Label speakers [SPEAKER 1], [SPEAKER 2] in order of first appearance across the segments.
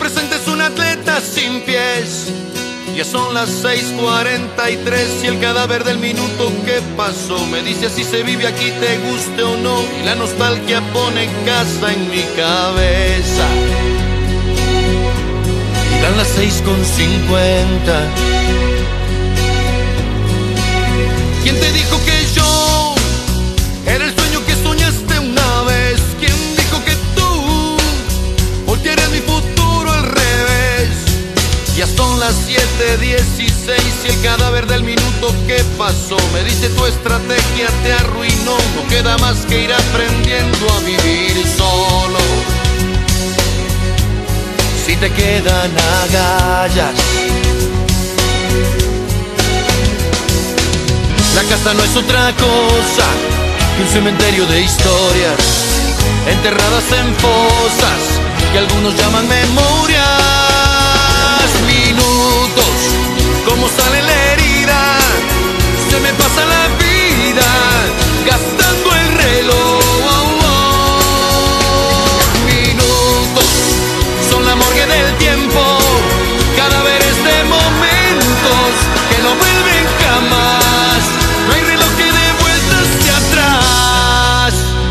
[SPEAKER 1] presente es un atleta sin pies. Ya son las 6:43 y el cadáver del minuto que pasó me dice así se vive aquí, te guste o no. Y la nostalgia pone casa en mi cabeza. Y dan las 6:50. ¿Quién te dijo que yo era el sueño que soñaste una vez? ¿Quién dijo que tú voltearías mi futuro al revés? Ya son las 7:16 y el cadáver del minuto que pasó me dice tu estrategia te arruinó. No queda más que ir aprendiendo a vivir solo. Si te quedan agallas, la casa no es otra cosa que un cementerio de historias enterradas en fosas que algunos llaman memorias. Minutos, como sale la herida, se me pasa la vida gastando el reloj. Minutos, son la morgue del tiempo, cadáveres de momentos que no vuelven jamás. No hay reloj que dé vueltas hacia atrás.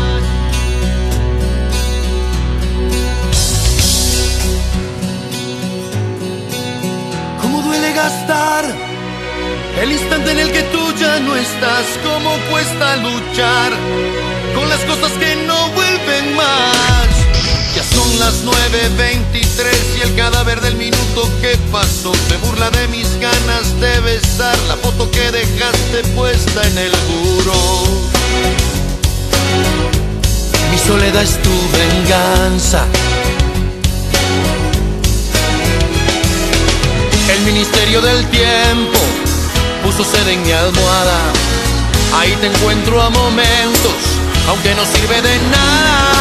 [SPEAKER 1] ¿Cómo duele gastar el instante en el que tú ya no estás? ¿Cómo cuesta luchar con las cosas que no vuelven más? Ya son las 9:23 y el cadáver del minuto que pasó se burla de mis ganas de besar la foto que dejaste puesta en el muro. Mi soledad es tu venganza. El ministerio del tiempo puso sede en mi almohada. Ahí te encuentro a momentos, aunque no sirve de nada.